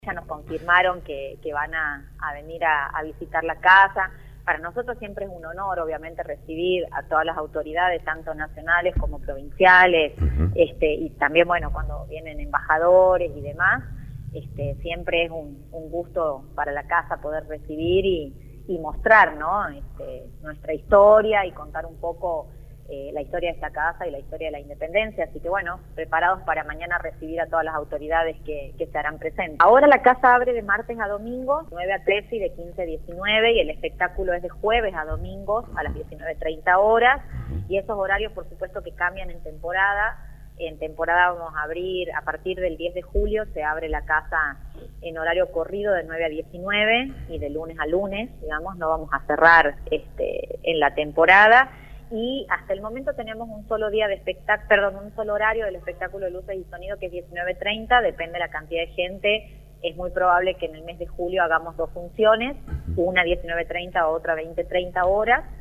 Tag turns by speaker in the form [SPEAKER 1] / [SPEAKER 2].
[SPEAKER 1] Ya nos confirmaron que van a venir a visitar la casa. Para nosotros siempre es un honor, obviamente, recibir a todas las autoridades, tanto nacionales como provinciales, y también, bueno, cuando vienen embajadores y demás, siempre es un gusto para la casa poder recibir y mostrar, ¿no? Nuestra historia y contar un poco la historia de esta casa y la historia de la independencia, así que bueno, preparados para mañana recibir a todas las autoridades que se harán presentes. Ahora la casa abre de martes a domingos, 9 a 13 y de 15 a 19, y el espectáculo es de jueves a domingos a las 19:30 horas, y esos horarios por supuesto que cambian en temporada. En temporada vamos a abrir, a partir del 10 de julio se abre la casa en horario corrido de 9 a 19 y de lunes a lunes, digamos, no vamos a cerrar en la temporada. Y hasta el momento tenemos un solo día de un solo horario del espectáculo de luces y sonido, que es 19:30, depende de la cantidad de gente. Es muy probable que en el mes de julio hagamos 2 funciones, una 19:30 o otra 20:30 horas.